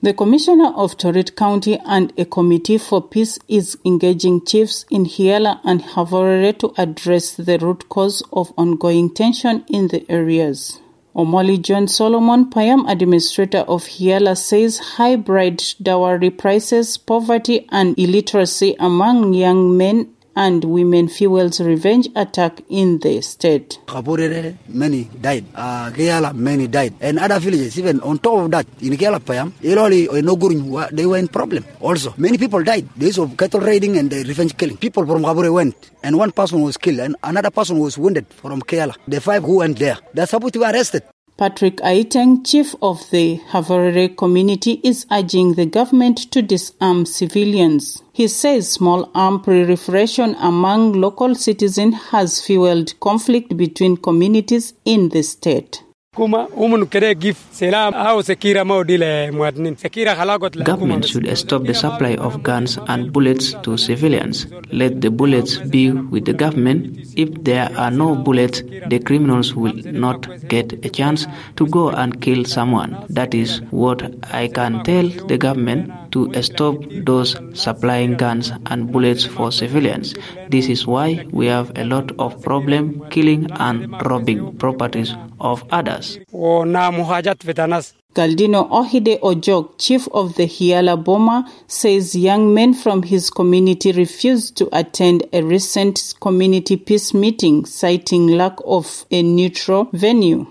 The Commissioner of Torit County and a committee for peace is engaging chiefs in Hiala and Havorere to address the root cause of ongoing tension in the areas. Omoli John Solomon, Payam administrator of Hiala, says high bride dowry prices, poverty and illiteracy among young men and women fuels revenge attack in the state. Havorere, many died. Hiala, many died. And other villages, even on top of that, in Hiala Payam, Iloli or Nogurin, they were in problem. Also, many people died. Days of cattle raiding and the revenge killing. People from Havorere went, and one person was killed, and another person was wounded from Hiala. The 5 who went there, they're supposed to be arrested. Patrick Aiteng, chief of the Havorere community, is urging the government to disarm civilians. He says small arms proliferation among local citizens has fueled conflict between communities in the state. Government should stop the supply of guns and bullets to civilians. Let the bullets be with the government. If there are no bullets, the criminals will not get a chance to go and kill someone. That is what I can tell the government, to stop those supplying guns and bullets for civilians. This is why we have a lot of problem killing and robbing properties of others. Galdino Ohide Ojok, chief of the Hiala Boma, says young men from his community refused to attend a recent community peace meeting, citing lack of a neutral venue.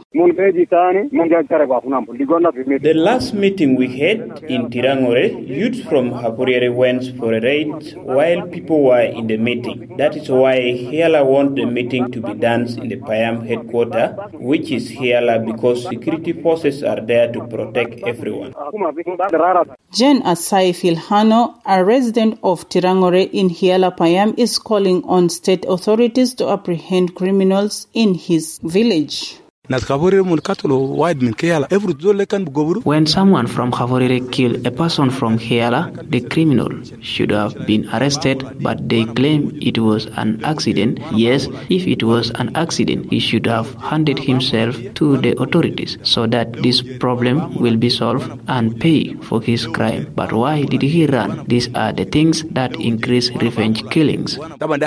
The last meeting we had in Tirangore, youths from Havorere went for a raid while people were in the meeting. That is why Hiala want the meeting to be done in the Payam headquarters, which is Hiala, because security forces are there to protect everyone. Jen Asai Filhano, a resident of Tirangore in Hiala Payam, is calling on state authorities to apprehend criminals in his village. When someone from Havorere killed a person from Hiala, the criminal should have been arrested, but they claim it was an accident. Yes, if it was an accident, he should have handed himself to the authorities so that this problem will be solved and pay for his crime. But why did he run? These are the things that increase revenge killings.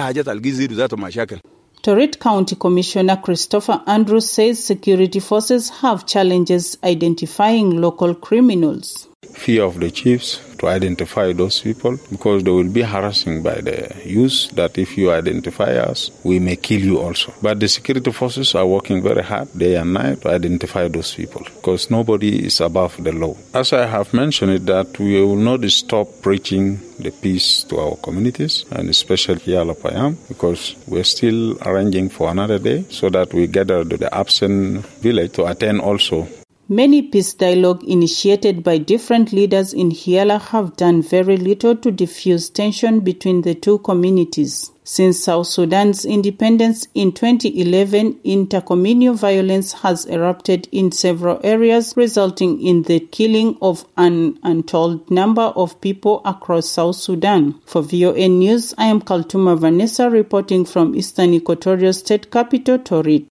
Torit County Commissioner Christopher Andrews says security forces have challenges identifying local criminals. Fear of the chiefs to identify those people, because they will be harassing by the youth that if you identify us, we may kill you also. But the security forces are working very hard day and night to identify those people, because nobody is above the law. As I have mentioned it, that we will not stop preaching the peace to our communities, and especially Hiala Payam, because we're still arranging for another day so that we gather to the absent village to attend also. Many peace dialogue initiated by different leaders in Hiala have done very little to diffuse tension between the two communities. Since South Sudan's independence in 2011, intercommunal violence has erupted in several areas, resulting in the killing of an untold number of people across South Sudan. For VOA News, I am Kaltuma Vanessa reporting from Eastern Equatorial State Capital, Torit.